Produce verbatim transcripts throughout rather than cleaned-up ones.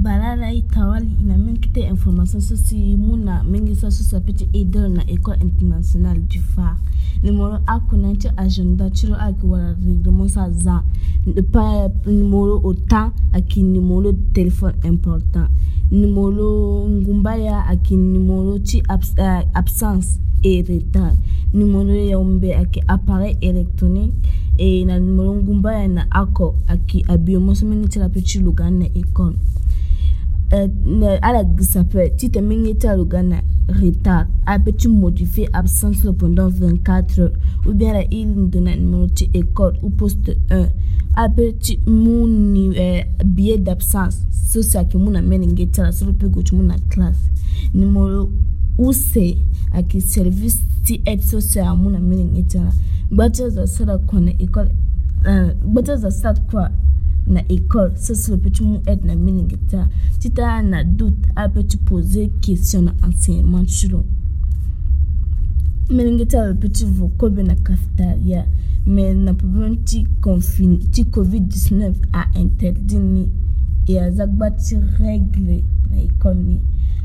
balala itawali ina minkite information sosi muna mingi sosi sa petit aider na école internationale du phare numéro akunanti agenda chiro aki wala règlement sa za pas numéro autant aki numéro de téléphone important numéro ngumbaya aki numéro ti abs, uh, absence et retard numéro yombe aki appareil électronique et na numéro ngumbaya na ako aki abiomo somengi tela petit lugana école euh à la s'appelle si tu mingi lugana retard a petit modifier absence pendant vingt-quatre heures ou bien la il donne numéro ti école ou poste un a petit mon euh, billet d'absence c'est ça que mon amène ngeta sur le pego tu mon classe numéro ou c'est à qui service ti aide sociale mon amène ngeta bacha za sala kona école euh bacha za sa quoi na école ça c'est le petit mot aide na miningeta tita na doute a petit poser question na enseignement chulo miningeta le petit vocobe na cafétéria mais na problème ti confine ti covid dix-neuf a interdit ni et a zagbati règle na école ni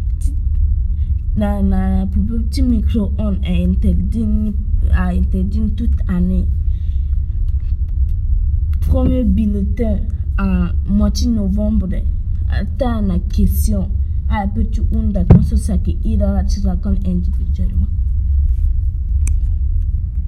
na na problème ti micro on a interdit ni a interdit toute année. Premier bulletin en moitié novembre attend la question à petit unda comme ça qui ira la tira individuellement.